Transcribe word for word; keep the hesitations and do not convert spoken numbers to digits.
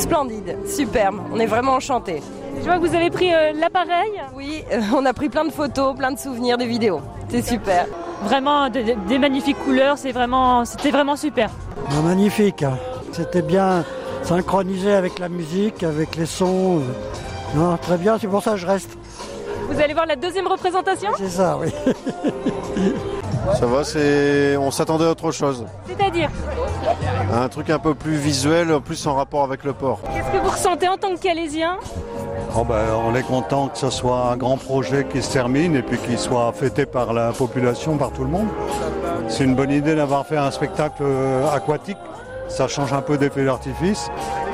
Splendide, superbe, on est vraiment enchantés. Je vois que vous avez pris euh, l'appareil. Oui, euh, on a pris plein de photos, plein de souvenirs, des vidéos. C'est super. Vraiment des, des magnifiques couleurs, c'est vraiment, c'était vraiment super. Ah, magnifique, hein. C'était bien synchronisé avec la musique, avec les sons. Non, très bien, c'est pour ça que je reste. Vous allez voir la deuxième représentation ? C'est ça, oui. Ça va, c'est... on s'attendait à autre chose. C'est-à-dire ? Un truc un peu plus visuel, plus en rapport avec le port. Qu'est-ce que vous ressentez en tant que Calésien ? Oh ben, on est content que ce soit un grand projet qui se termine et puis qui soit fêté par la population, par tout le monde. C'est une bonne idée d'avoir fait un spectacle aquatique. Ça change un peu d'effet d'artifice.